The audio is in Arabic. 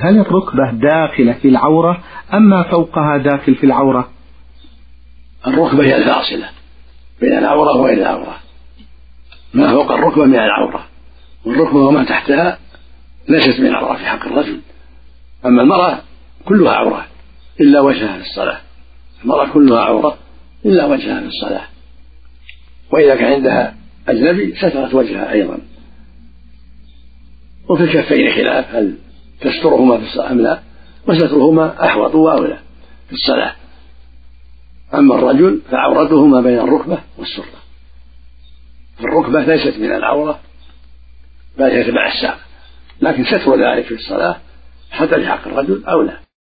هل الركبة داخلة في العورة أم ما فوقها داخل في العورة؟ الركبة هي الفاصلة بين العورة وغير العورة، ما فوق الركبة من العورة، والركبة وما تحتها ليست من العورة في حق الرجل. أما المرأة كلها عورة إلا وجهها في الصلاة، المرأة كلها عورة إلا وجهها في الصلاة، وإذا كان عندها أجنبي سترت وجهها أيضا. وفي الكفين خلاف، هل تسترهما في الصلاة أم لا، وسترهما أحوط وأولى في الصلاة. أما الرجل فعورته ما بين الركبة والسرة، الركبة ليست من العورة بل هي تبع الساق، لكن ستر ذلك في الصلاة حتى في حق الرجل أولى.